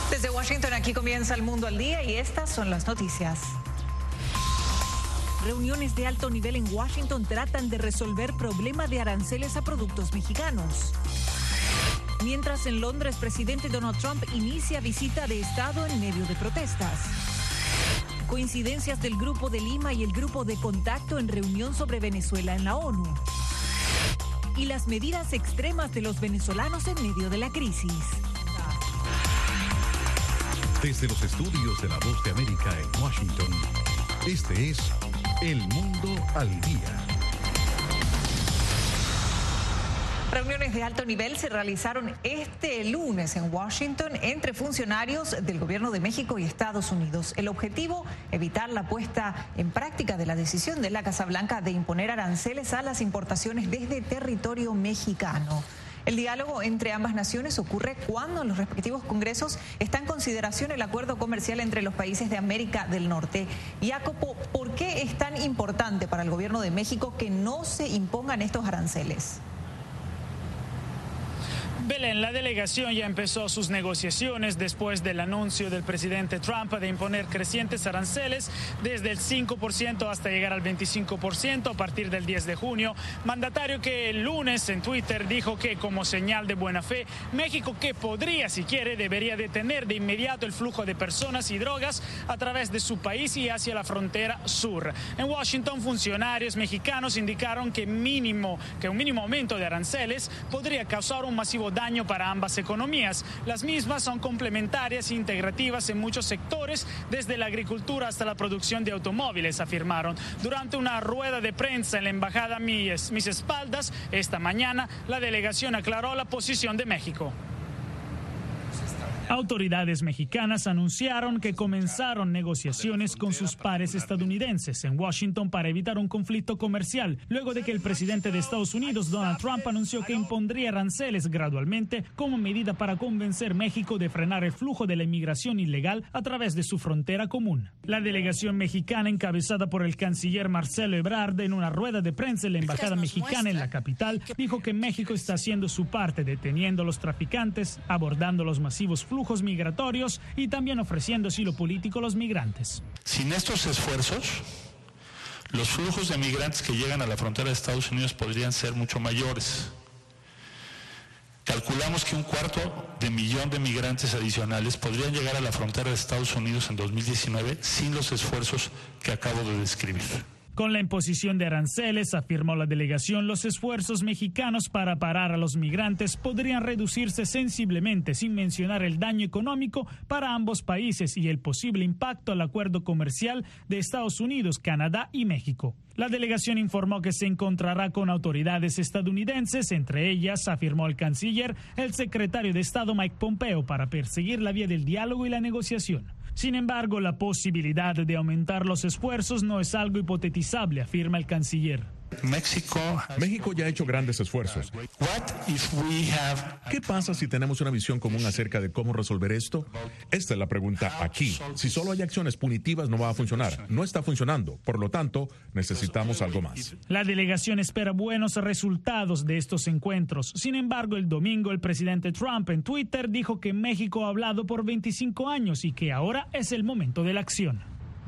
Desde Washington, aquí comienza El Mundo al Día y estas son las noticias. Reuniones de alto nivel en Washington tratan de resolver problema de aranceles a productos mexicanos. Mientras en Londres, presidente Donald Trump inicia visita de Estado en medio de protestas. Coincidencias del Grupo de Lima y el Grupo de Contacto en reunión sobre Venezuela en la ONU. Y las medidas extremas de los venezolanos en medio de la crisis. Desde los estudios de La Voz de América en Washington, este es El Mundo al Día. Reuniones de alto nivel se realizaron este lunes en Washington entre funcionarios del Gobierno de México y Estados Unidos. El objetivo, evitar la puesta en práctica de la decisión de la Casa Blanca de imponer aranceles a las importaciones desde territorio mexicano. El diálogo entre ambas naciones ocurre cuando en los respectivos congresos está en consideración el acuerdo comercial entre los países de América del Norte. Jacopo, ¿por qué es tan importante para el Gobierno de México que no se impongan estos aranceles? Belén, la delegación ya empezó sus negociaciones después del anuncio del presidente Trump de imponer crecientes aranceles desde el 5% hasta llegar al 25% a partir del 10 de junio. Mandatario que el lunes en Twitter dijo que como señal de buena fe, México que podría, si quiere, debería detener de inmediato el flujo de personas y drogas a través de su país y hacia la frontera sur. En Washington, funcionarios mexicanos indicaron que un mínimo aumento de aranceles podría causar un masivo daño para ambas economías. Las mismas son complementarias e integrativas en muchos sectores, desde la agricultura hasta la producción de automóviles, afirmaron. Durante una rueda de prensa en la embajada a mis espaldas, esta mañana, la delegación aclaró la posición de México. Autoridades mexicanas anunciaron que comenzaron negociaciones con sus pares estadounidenses en Washington para evitar un conflicto comercial, luego de que el presidente de Estados Unidos, Donald Trump, anunció que impondría aranceles gradualmente como medida para convencer a México de frenar el flujo de la inmigración ilegal a través de su frontera común. La delegación mexicana, encabezada por el canciller Marcelo Ebrard, en una rueda de prensa en la embajada mexicana en la capital, dijo que México está haciendo su parte deteniendo a los traficantes, abordando los masivos flujos migratorios y también ofreciendo asilo político a los migrantes. Sin estos esfuerzos, los flujos de migrantes que llegan a la frontera de Estados Unidos podrían ser mucho mayores. Calculamos que 250,000 de migrantes adicionales podrían llegar a la frontera de Estados Unidos en 2019 sin los esfuerzos que acabo de describir. Con la imposición de aranceles, afirmó la delegación, los esfuerzos mexicanos para parar a los migrantes podrían reducirse sensiblemente, sin mencionar el daño económico para ambos países y el posible impacto al acuerdo comercial de Estados Unidos, Canadá y México. La delegación informó que se encontrará con autoridades estadounidenses, entre ellas, afirmó el canciller, el secretario de Estado Mike Pompeo, para perseguir la vía del diálogo y la negociación. Sin embargo, la posibilidad de aumentar los esfuerzos no es algo hipotetizable, afirma el canciller. México ya ha hecho grandes esfuerzos. ¿Qué pasa si tenemos una visión común acerca de cómo resolver esto? Esta es la pregunta aquí. Si solo hay acciones punitivas no va a funcionar. No está funcionando. Por lo tanto, necesitamos algo más. La delegación espera buenos resultados de estos encuentros. Sin embargo, el domingo el presidente Trump en Twitter dijo que México ha hablado por 25 años y que ahora es el momento de la acción.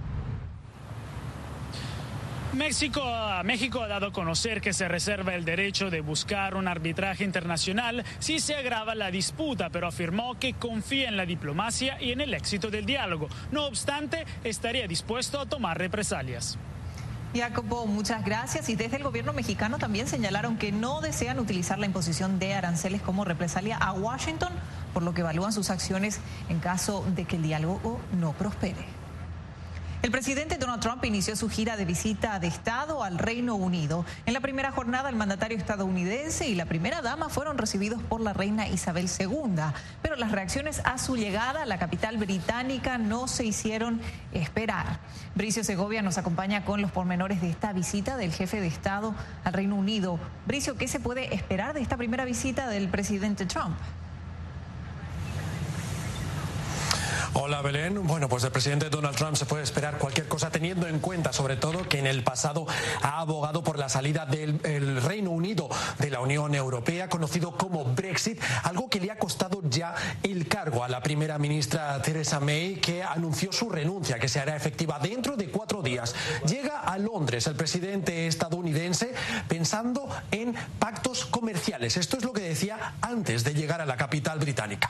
México ha dado a conocer que se reserva el derecho de buscar un arbitraje internacional si se agrava la disputa, pero afirmó que confía en la diplomacia y en el éxito del diálogo. No obstante, estaría dispuesto a tomar represalias. Jacopo, muchas gracias. Y desde el gobierno mexicano también señalaron que no desean utilizar la imposición de aranceles como represalia a Washington, por lo que evalúan sus acciones en caso de que el diálogo no prospere. El presidente Donald Trump inició su gira de visita de Estado al Reino Unido. En la primera jornada, el mandatario estadounidense y la primera dama fueron recibidos por la reina Isabel II. Pero las reacciones a su llegada a la capital británica no se hicieron esperar. Bricio Segovia nos acompaña con los pormenores de esta visita del jefe de Estado al Reino Unido. Bricio, ¿qué se puede esperar de esta primera visita del presidente Trump? Hola, Belén. Bueno, pues del presidente Donald Trump se puede esperar cualquier cosa, teniendo en cuenta sobre todo que en el pasado ha abogado por la salida del Reino Unido de la Unión Europea, conocido como Brexit, algo que le ha costado ya el cargo a la primera ministra Theresa May, que anunció su renuncia, que se hará efectiva dentro de 4 días. Llega a Londres el presidente estadounidense pensando en pactos comerciales. Esto es lo que decía antes de llegar a la capital británica.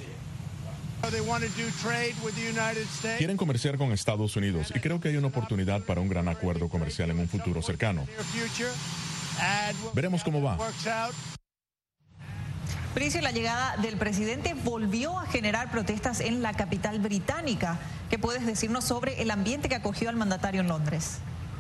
Quieren comerciar con Estados Unidos y creo que hay una oportunidad para un gran acuerdo comercial en un futuro cercano. Veremos cómo va. Patricio, la llegada del presidente volvió a generar protestas en la capital británica. ¿Qué puedes decirnos sobre el ambiente que acogió al mandatario en Londres?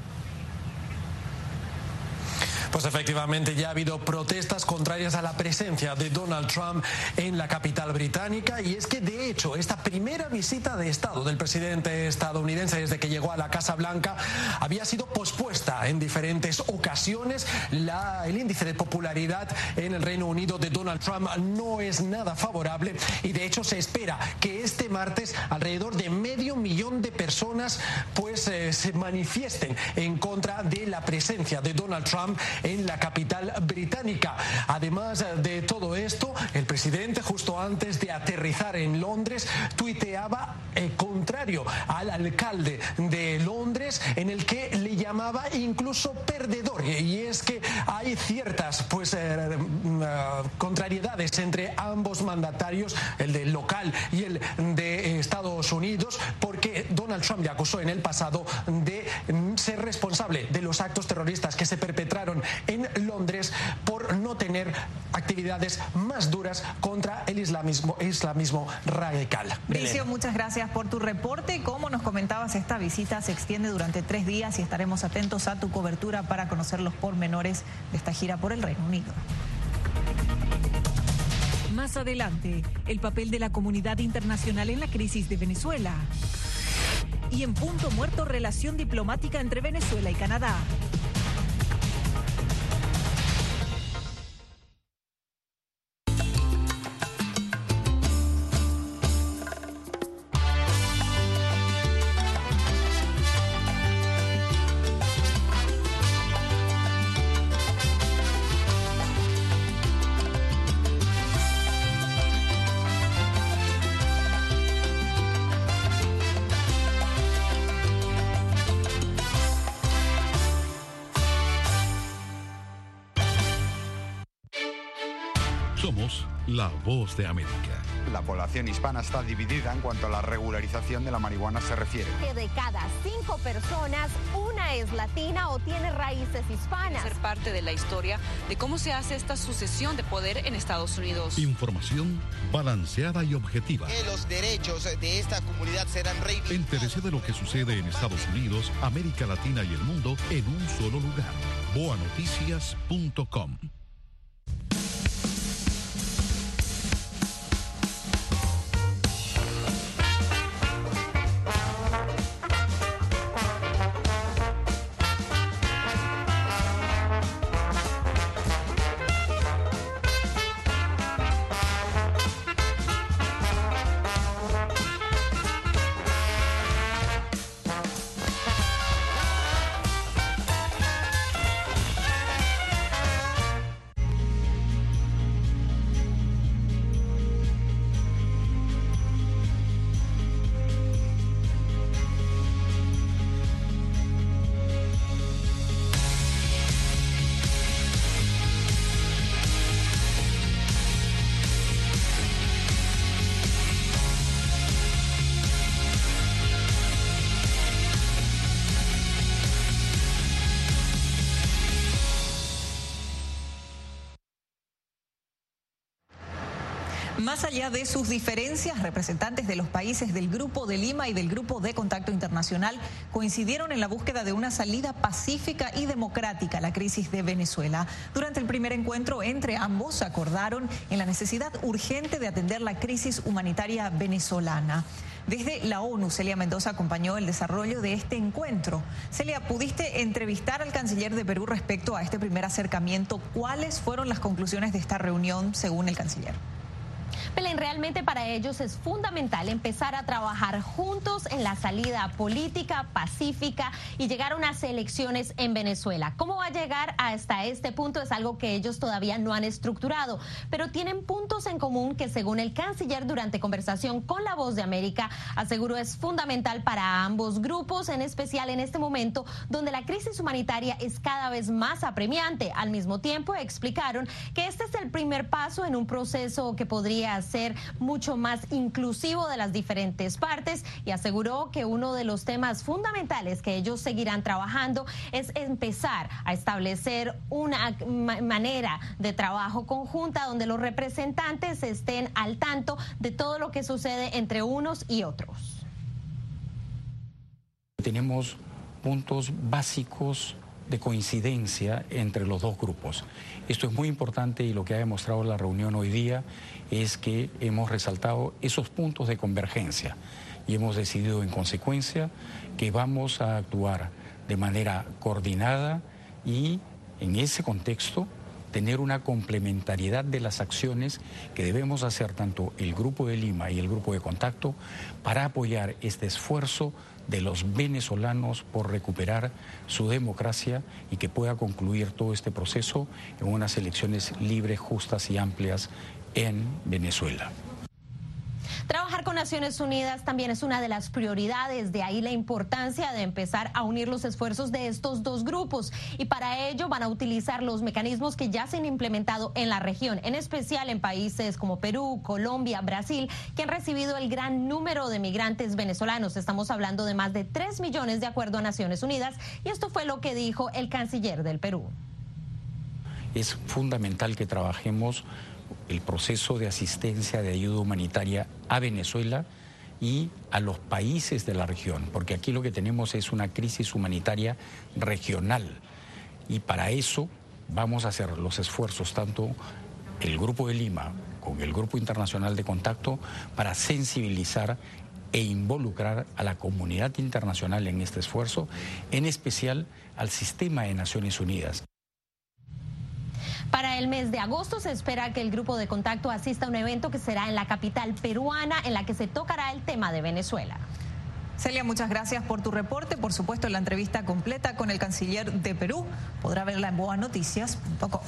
Pues efectivamente ya ha habido protestas contrarias a la presencia de Donald Trump en la capital británica, y es que de hecho esta primera visita de Estado del presidente estadounidense desde que llegó a la Casa Blanca había sido pospuesta en diferentes ocasiones. El índice de popularidad en el Reino Unido de Donald Trump no es nada favorable, y de hecho se espera que este martes alrededor de 500.000 de personas pues se manifiesten en contra de la presencia de Donald Trump en la capital británica. Además de todo esto, el presidente, justo antes de aterrizar en Londres, tuiteaba contrario al alcalde de Londres, en el que le llamaba incluso perdedor. Y es que hay ciertas contrariedades entre ambos mandatarios, el del local y el de Estados Unidos, porque Donald Trump le acusó en el pasado de ser responsable de los actos terroristas que se perpetraron en Londres por no tener actividades más duras contra el islamismo radical. Bricio, muchas gracias por tu reporte. Como nos comentabas, esta visita se extiende durante 3 días y estaremos atentos a tu cobertura para conocer los pormenores de esta gira por el Reino Unido. Más adelante, el papel de la comunidad internacional en la crisis de Venezuela. Y en punto muerto, relación diplomática entre Venezuela y Canadá. Somos la voz de América. La población hispana está dividida en cuanto a la regularización de la marihuana se refiere. Que de cada 5 personas, una es latina o tiene raíces hispanas. Ser parte de la historia de cómo se hace esta sucesión de poder en Estados Unidos. Información balanceada y objetiva. Que los derechos de esta comunidad serán reivindicados. Entérese de lo que sucede en Estados Unidos, América Latina y el mundo en un solo lugar. boanoticias.com. Más allá de sus diferencias, representantes de los países del Grupo de Lima y del Grupo de Contacto Internacional coincidieron en la búsqueda de una salida pacífica y democrática a la crisis de Venezuela. Durante el primer encuentro entre ambos acordaron en la necesidad urgente de atender la crisis humanitaria venezolana. Desde la ONU, Celia Mendoza acompañó el desarrollo de este encuentro. Celia, ¿pudiste entrevistar al canciller de Perú respecto a este primer acercamiento? ¿Cuáles fueron las conclusiones de esta reunión según el canciller? Belén, realmente para ellos es fundamental empezar a trabajar juntos en la salida política, pacífica y llegar a unas elecciones en Venezuela. ¿Cómo va a llegar hasta este punto? Es algo que ellos todavía no han estructurado, pero tienen puntos en común que, según el canciller durante conversación con La Voz de América, aseguró es fundamental para ambos grupos, en especial en este momento donde la crisis humanitaria es cada vez más apremiante. Al mismo tiempo, explicaron que este es el primer paso en un proceso que podría ser mucho más inclusivo de las diferentes partes, y aseguró que uno de los temas fundamentales que ellos seguirán trabajando es empezar a establecer una manera de trabajo conjunta donde los representantes estén al tanto de todo lo que sucede entre unos y otros. Tenemos puntos básicos de coincidencia entre los dos grupos. Esto es muy importante y lo que ha demostrado la reunión hoy día es que hemos resaltado esos puntos de convergencia y hemos decidido en consecuencia que vamos a actuar de manera coordinada y en ese contexto tener una complementariedad de las acciones que debemos hacer tanto el Grupo de Lima y el Grupo de Contacto para apoyar este esfuerzo de los venezolanos por recuperar su democracia y que pueda concluir todo este proceso en unas elecciones libres, justas y amplias en Venezuela. Trabajar con Naciones Unidas también es una de las prioridades, de ahí la importancia de empezar a unir los esfuerzos de estos dos grupos, y para ello van a utilizar los mecanismos que ya se han implementado en la región, en especial en países como Perú, Colombia, Brasil, que han recibido el gran número de migrantes venezolanos. Estamos hablando de más de 3 millones de acuerdo a Naciones Unidas, y esto fue lo que dijo el canciller del Perú. Es fundamental que trabajemos el proceso de asistencia, de ayuda humanitaria a Venezuela y a los países de la región, porque aquí lo que tenemos es una crisis humanitaria regional y para eso vamos a hacer los esfuerzos, tanto el Grupo de Lima con el Grupo Internacional de Contacto, para sensibilizar e involucrar a la comunidad internacional en este esfuerzo, en especial al sistema de Naciones Unidas. Para el mes de agosto se espera que el Grupo de Contacto asista a un evento que será en la capital peruana, en la que se tocará el tema de Venezuela. Celia, muchas gracias por tu reporte. Por supuesto, la entrevista completa con el canciller de Perú podrá verla en boanoticias.com.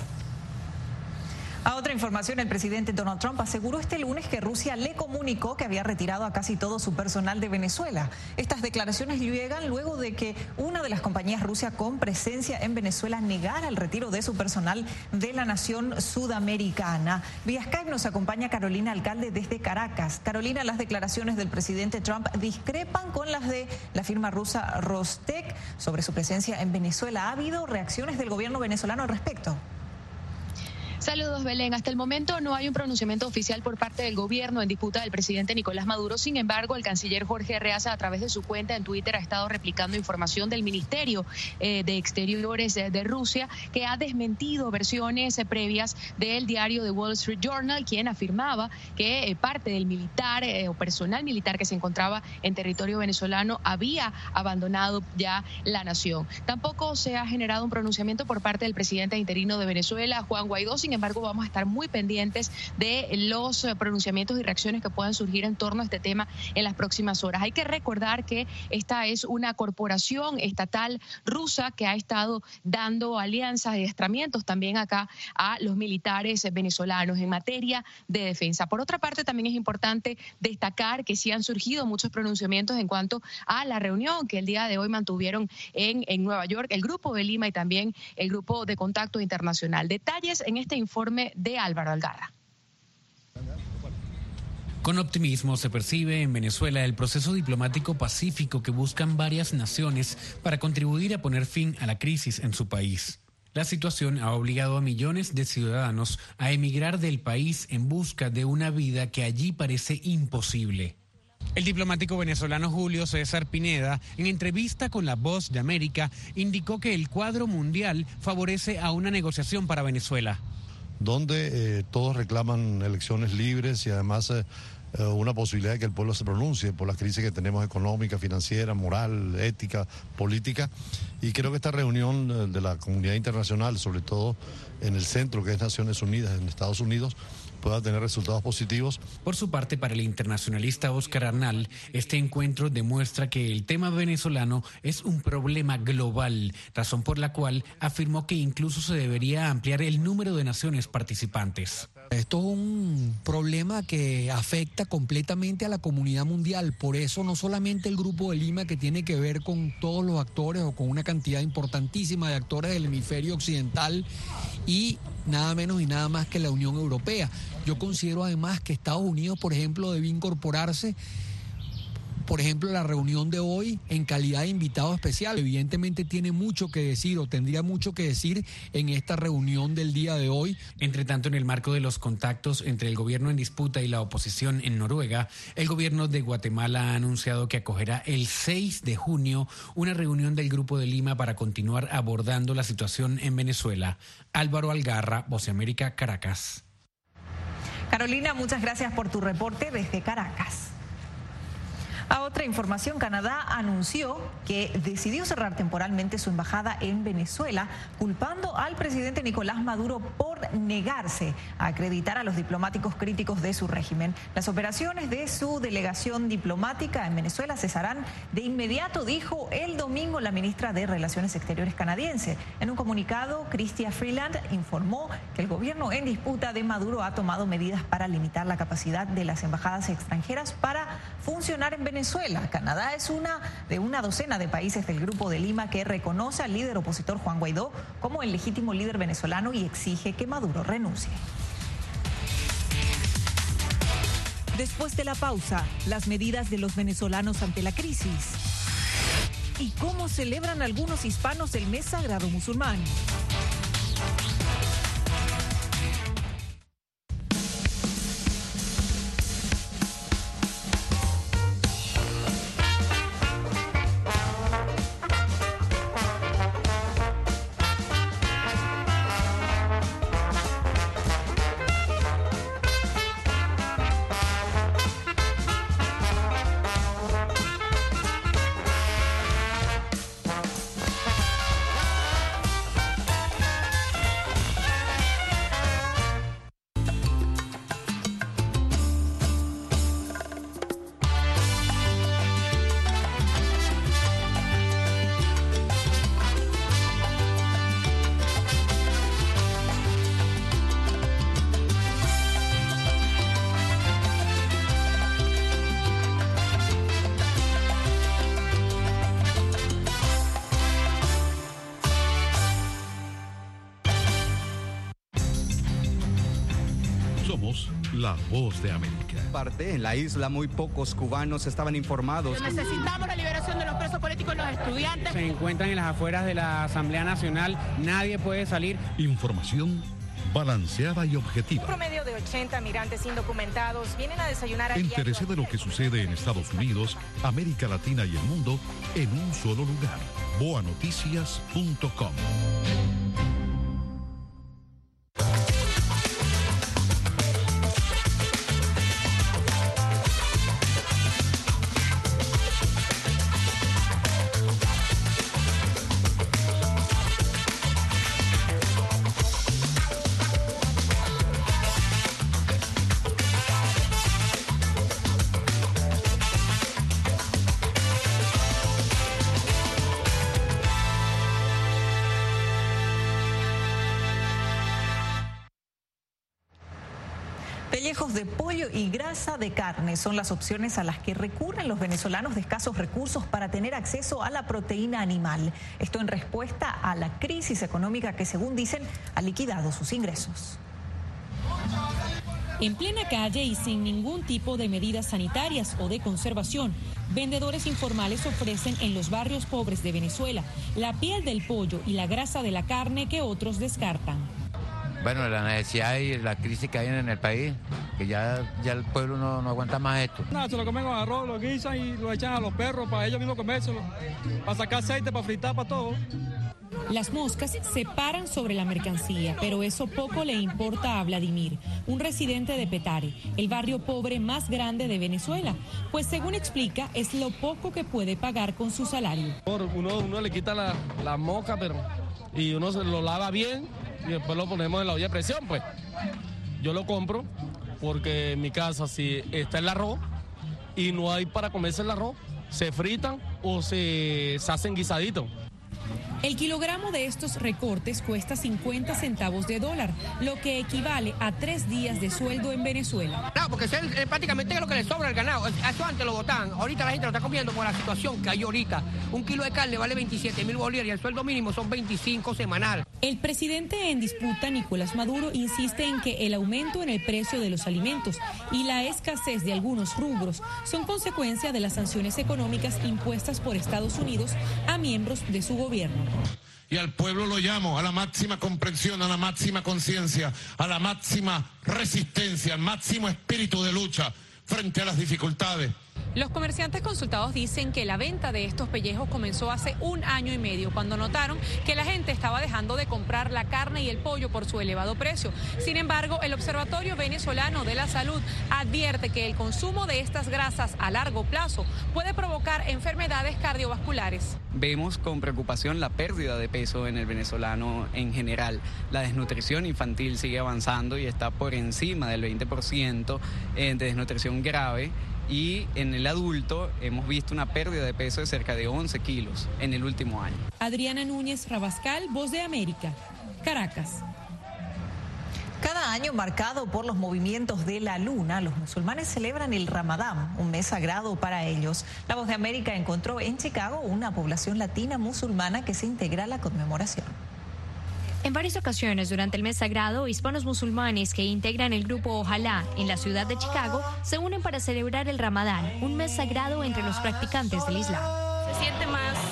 A otra información, el presidente Donald Trump aseguró este lunes que Rusia le comunicó que había retirado a casi todo su personal de Venezuela. Estas declaraciones llegan luego de que una de las compañías rusas con presencia en Venezuela negara el retiro de su personal de la nación sudamericana. Vía Skype nos acompaña Carolina Alcalde desde Caracas. Carolina, las declaraciones del presidente Trump discrepan con las de la firma rusa Rostec sobre su presencia en Venezuela. ¿Ha habido reacciones del gobierno venezolano al respecto? Saludos, Belén. Hasta el momento no hay un pronunciamiento oficial por parte del gobierno en disputa del presidente Nicolás Maduro. Sin embargo, el canciller Jorge Arreaza, a través de su cuenta en Twitter, ha estado replicando información del Ministerio de Exteriores de Rusia, que ha desmentido versiones previas del diario The Wall Street Journal, quien afirmaba que parte del militar o personal militar que se encontraba en territorio venezolano había abandonado ya la nación. Tampoco se ha generado un pronunciamiento por parte del presidente interino de Venezuela, Juan Guaidó. Sin embargo, vamos a estar muy pendientes de los pronunciamientos y reacciones que puedan surgir en torno a este tema en las próximas horas. Hay que recordar que esta es una corporación estatal rusa que ha estado dando alianzas y adiestramientos también acá a los militares venezolanos en materia de defensa. Por otra parte, también es importante destacar que sí han surgido muchos pronunciamientos en cuanto a la reunión que el día de hoy mantuvieron en Nueva York, el Grupo de Lima y también el Grupo de Contacto Internacional. Detalles en este informe de Álvaro Algarra. Con optimismo se percibe en Venezuela el proceso diplomático pacífico que buscan varias naciones para contribuir a poner fin a la crisis en su país. La situación ha obligado a millones de ciudadanos a emigrar del país en busca de una vida que allí parece imposible. El diplomático venezolano Julio César Pineda, en entrevista con La Voz de América, indicó que el cuadro mundial favorece a una negociación para Venezuela, donde todos reclaman elecciones libres y además una posibilidad de que el pueblo se pronuncie por las crisis que tenemos económica, financiera, moral, ética, política. Y creo que esta reunión de la comunidad internacional, sobre todo en el centro que es Naciones Unidas, en Estados Unidos, pueda tener resultados positivos. Por su parte, para el internacionalista Oscar Arnal, este encuentro demuestra que el tema venezolano es un problema global, razón por la cual afirmó que incluso se debería ampliar el número de naciones participantes. Esto es un problema que afecta completamente a la comunidad mundial, por eso no solamente el Grupo de Lima, que tiene que ver con todos los actores o con una cantidad importantísima de actores del hemisferio occidental y nada menos y nada más que la Unión Europea. Yo considero además que Estados Unidos, por ejemplo, debe incorporarse, por ejemplo, la reunión de hoy en calidad de invitado especial. Evidentemente tiene mucho que decir o tendría mucho que decir en esta reunión del día de hoy. Entre tanto, en el marco de los contactos entre el gobierno en disputa y la oposición en Noruega, el gobierno de Guatemala ha anunciado que acogerá el 6 de junio una reunión del Grupo de Lima para continuar abordando la situación en Venezuela. Álvaro Algarra, Voz de América, Caracas. Carolina, muchas gracias por tu reporte desde Caracas. A otra información, Canadá anunció que decidió cerrar temporalmente su embajada en Venezuela, culpando al presidente Nicolás Maduro por negarse a acreditar a los diplomáticos críticos de su régimen. Las operaciones de su delegación diplomática en Venezuela cesarán de inmediato, dijo el domingo la ministra de Relaciones Exteriores canadiense. En un comunicado, Chrystia Freeland informó que el gobierno en disputa de Maduro ha tomado medidas para limitar la capacidad de las embajadas extranjeras para funcionar en Venezuela. Canadá es una de una docena de países del Grupo de Lima que reconoce al líder opositor Juan Guaidó como el legítimo líder venezolano y exige que Maduro renuncie. Después de la pausa, las medidas de los venezolanos ante la crisis y cómo celebran algunos hispanos el mes sagrado musulmán. Somos la Voz de América. En la isla muy pocos cubanos estaban informados. Necesitamos la liberación de los presos políticos y los estudiantes. Se encuentran en las afueras de la Asamblea Nacional, nadie puede salir. Información balanceada y objetiva. Un promedio de 80 migrantes indocumentados vienen a desayunar. Entérese de lo que sucede en Estados Unidos, América Latina y el mundo en un solo lugar. boanoticias.com. Pellejos de pollo y grasa de carne son las opciones a las que recurren los venezolanos de escasos recursos para tener acceso a la proteína animal. Esto en respuesta a la crisis económica que, según dicen, ha liquidado sus ingresos. En plena calle y sin ningún tipo de medidas sanitarias o de conservación, vendedores informales ofrecen en los barrios pobres de Venezuela la piel del pollo y la grasa de la carne que otros descartan. Bueno, la necesidad y la crisis que hay en el país, que ya el pueblo no aguanta más esto. No, se lo comen con arroz, lo guisan y lo echan a los perros para ellos mismos comérselo, para sacar aceite, para fritar, para todo. Las moscas se paran sobre la mercancía, pero eso poco le importa a Vladimir, un residente de Petare, el barrio pobre más grande de Venezuela, pues según explica, es lo poco que puede pagar con su salario. Uno le quita la mosca, y uno se lo lava bien y después lo ponemos en la olla de presión, pues. Yo lo compro porque en mi casa si está el arroz y no hay para comerse el arroz, se fritan o se hacen guisaditos. El kilogramo de estos recortes cuesta 50 centavos de dólar, lo que equivale a 3 días de sueldo en Venezuela. No, porque es prácticamente lo que le sobra al ganado. Eso antes lo botaban. Ahorita la gente lo está comiendo por la situación que hay ahorita. Un kilo de carne vale 27.000 bolívares y el sueldo mínimo son 25 semanal. El presidente en disputa, Nicolás Maduro, insiste en que el aumento en el precio de los alimentos y la escasez de algunos rubros son consecuencia de las sanciones económicas impuestas por Estados Unidos a miembros de su gobierno. Y al pueblo lo llamo a la máxima comprensión, a la máxima conciencia, a la máxima resistencia, al máximo espíritu de lucha frente a las dificultades. Los comerciantes consultados dicen que la venta de estos pellejos comenzó hace 1 año y medio, cuando notaron que la gente estaba dejando de comprar la carne y el pollo por su elevado precio. Sin embargo, el Observatorio Venezolano de la Salud advierte que el consumo de estas grasas a largo plazo puede provocar enfermedades cardiovasculares. Vemos con preocupación la pérdida de peso en el venezolano en general. La desnutrición infantil sigue avanzando y está por encima del 20% de desnutrición grave. Y en el adulto hemos visto una pérdida de peso de cerca de 11 kilos en el último año. Adriana Núñez Rabascal, Voz de América, Caracas. Cada año marcado por los movimientos de la luna, los musulmanes celebran el Ramadán, un mes sagrado para ellos. La Voz de América encontró en Chicago una población latina musulmana que se integra a la conmemoración. En varias ocasiones durante el mes sagrado, hispanos musulmanes que integran el grupo Ojalá en la ciudad de Chicago se unen para celebrar el Ramadán, un mes sagrado entre los practicantes del Islam. Se siente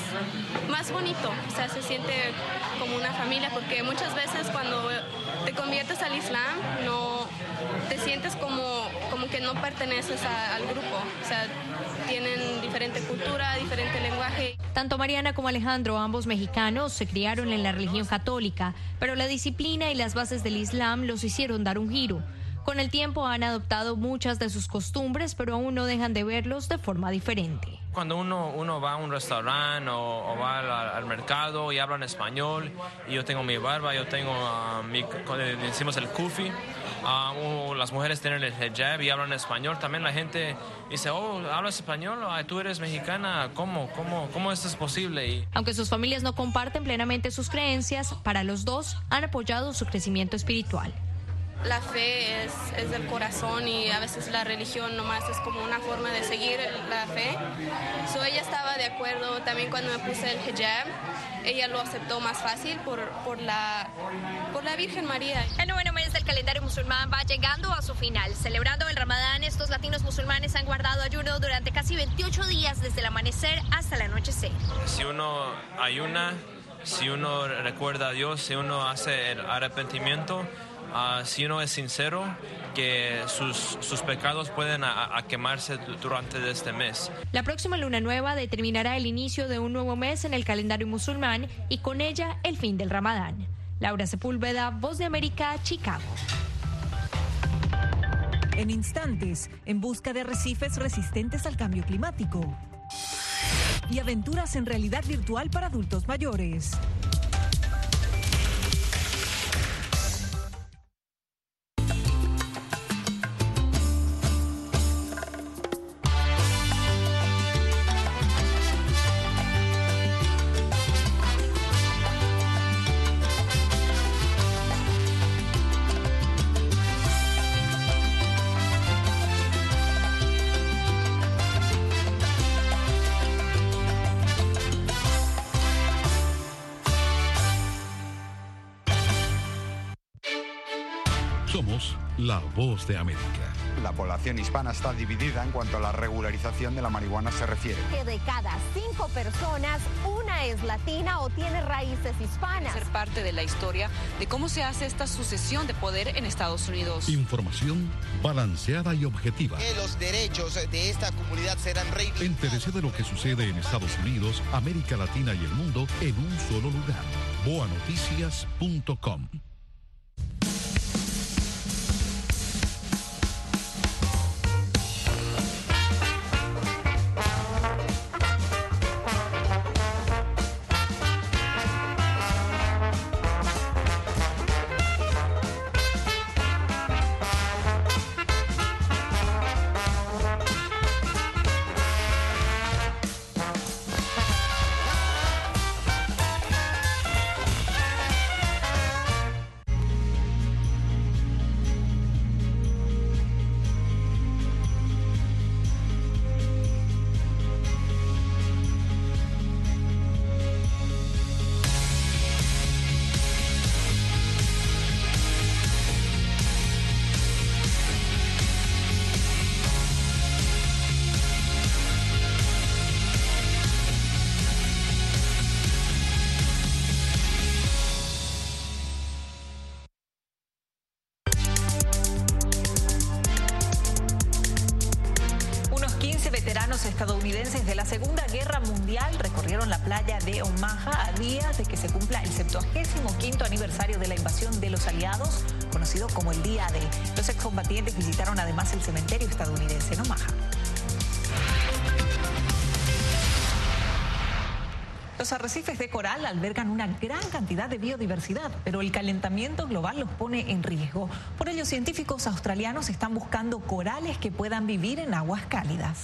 más bonito, o sea, se siente como una familia, porque muchas veces cuando te conviertes al Islam no te sientes como que no perteneces al grupo, o sea, tienen diferente cultura, diferente lenguaje. Tanto Mariana como Alejandro, ambos mexicanos, se criaron en la religión católica, pero la disciplina y las bases del Islam los hicieron dar un giro. Con el tiempo han adoptado muchas de sus costumbres, pero aún no dejan de verlos de forma diferente. Cuando uno va a un restaurante o va al mercado y hablan español, y yo tengo mi barba, yo tengo decimos el kufi, las mujeres tienen el hijab y hablan español, también la gente dice, oh, ¿hablas español? Tú eres mexicana, ¿cómo esto es posible? Aunque sus familias no comparten plenamente sus creencias, para los dos han apoyado su crecimiento espiritual. La fe es del corazón y a veces la religión nomás es como una forma de seguir la fe. Ella estaba de acuerdo también cuando me puse el hijab. Ella lo aceptó más fácil por la Virgen María. El 9º mes del calendario musulmán va llegando a su final. Celebrando el Ramadán, estos latinos musulmanes han guardado ayuno durante casi 28 días desde el amanecer hasta el anochecer. Si uno ayuna, si uno recuerda a Dios, si uno hace el arrepentimiento, si uno es sincero, que sus pecados pueden quemarse durante este mes. La próxima luna nueva determinará el inicio de un nuevo mes en el calendario musulmán y con ella el fin del Ramadán. Laura Sepúlveda, Voz de América, Chicago. En instantes, en busca de arrecifes resistentes al cambio climático. Y aventuras en realidad virtual para adultos mayores. Somos la Voz de América. La población hispana está dividida en cuanto a la regularización de la marihuana se refiere. Que de cada 5 personas, una es latina o tiene raíces hispanas. Ser parte de la historia de cómo se hace esta sucesión de poder en Estados Unidos. Información balanceada y objetiva. Que los derechos de esta comunidad serán reivindicados. Entérese de lo que sucede en Estados Unidos, América Latina y el mundo en un solo lugar. boanoticias.com. veteranos estadounidenses de la Segunda Guerra Mundial recorrieron la playa de Omaha a días de que se cumpla el 75º aniversario de la invasión de los aliados, conocido como el Día D. Los excombatientes visitaron además el cementerio estadounidense en Omaha. Los arrecifes de coral albergan una gran cantidad de biodiversidad, pero el calentamiento global los pone en riesgo. Por ello, científicos australianos están buscando corales que puedan vivir en aguas cálidas.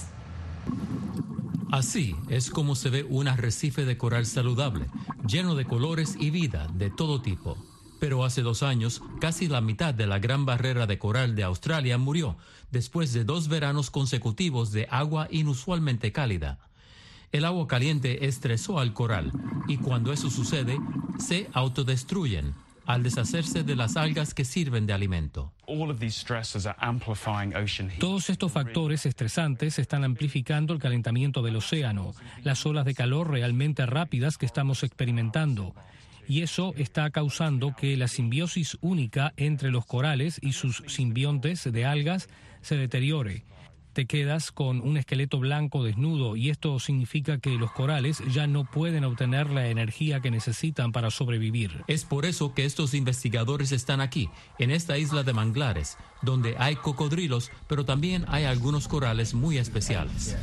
Así es como se ve un arrecife de coral saludable, lleno de colores y vida de todo tipo. Pero hace 2 años, casi la mitad de la gran barrera de coral de Australia murió, después de 2 veranos consecutivos de agua inusualmente cálida. El agua caliente estresó al coral y cuando eso sucede, se autodestruyen al deshacerse de las algas que sirven de alimento. Todos estos factores estresantes están amplificando el calentamiento del océano, las olas de calor realmente rápidas que estamos experimentando. Y eso está causando que la simbiosis única entre los corales y sus simbiontes de algas se deteriore. Te quedas con un esqueleto blanco desnudo y esto significa que los corales ya no pueden obtener la energía que necesitan para sobrevivir. Es por eso que estos investigadores están aquí, en esta isla de manglares, donde hay cocodrilos, pero también hay algunos corales muy especiales.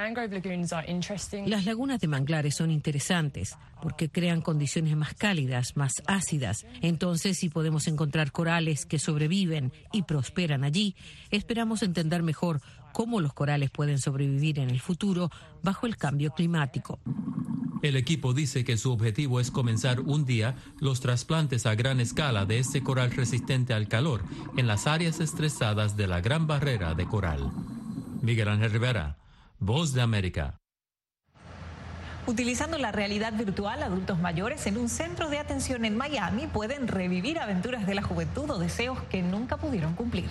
Las lagunas de manglares son interesantes porque crean condiciones más cálidas, más ácidas. Entonces, si podemos encontrar corales que sobreviven y prosperan allí, esperamos entender mejor cómo los corales pueden sobrevivir en el futuro bajo el cambio climático. El equipo dice que su objetivo es comenzar un día los trasplantes a gran escala de este coral resistente al calor en las áreas estresadas de la Gran Barrera de Coral. Miguel Ángel Rivera, Voz de América. Utilizando la realidad virtual, adultos mayores en un centro de atención en Miami pueden revivir aventuras de la juventud o deseos que nunca pudieron cumplir.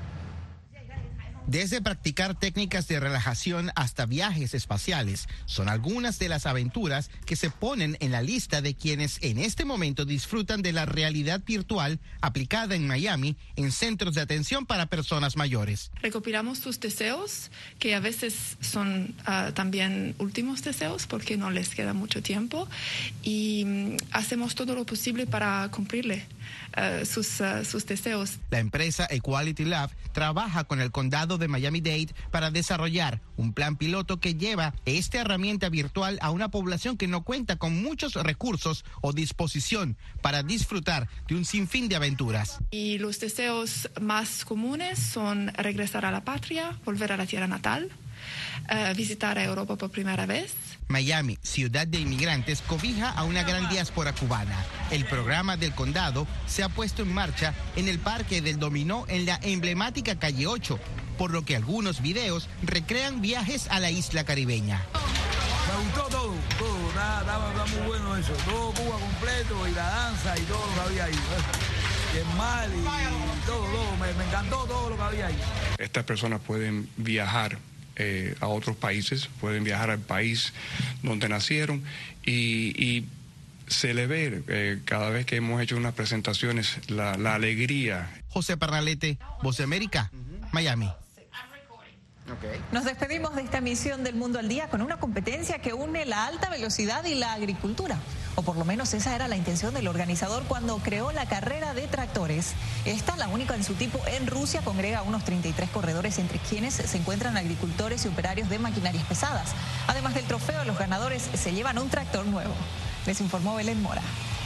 Desde practicar técnicas de relajación hasta viajes espaciales, son algunas de las aventuras que se ponen en la lista de quienes en este momento disfrutan de la realidad virtual aplicada en Miami en centros de atención para personas mayores. Recopilamos sus deseos, que a veces son también últimos deseos porque no les queda mucho tiempo, y hacemos todo lo posible para cumplirle sus deseos. La empresa Equality Lab trabaja con el condado de Miami-Dade para desarrollar un plan piloto que lleva esta herramienta virtual a una población que no cuenta con muchos recursos o disposición para disfrutar de un sinfín de aventuras. Y los deseos más comunes son regresar a la patria, volver a la tierra natal, visitar a Europa por primera vez. Miami, ciudad de inmigrantes, cobija a una gran diáspora cubana. El programa del condado se ha puesto en marcha en el Parque del Dominó en la emblemática Calle 8, por lo que algunos videos recrean viajes a la isla caribeña. Me gustó todo, estaba muy bueno eso, todo Cuba completo y la danza y todo lo que había ahí. Y el mar y todo, me encantó todo lo que había ahí. Estas personas pueden viajar a otros países, pueden viajar al país donde nacieron y se le ve cada vez que hemos hecho unas presentaciones la alegría. José Pernalete, Voz de América, Miami. Nos despedimos de esta emisión del Mundo al Día con una competencia que une la alta velocidad y la agricultura. O por lo menos esa era la intención del organizador cuando creó la carrera de tractores. Esta, la única en su tipo en Rusia, congrega a unos 33 corredores, entre quienes se encuentran agricultores y operarios de maquinarias pesadas. Además del trofeo, los ganadores se llevan un tractor nuevo. Les informó Belén Mora.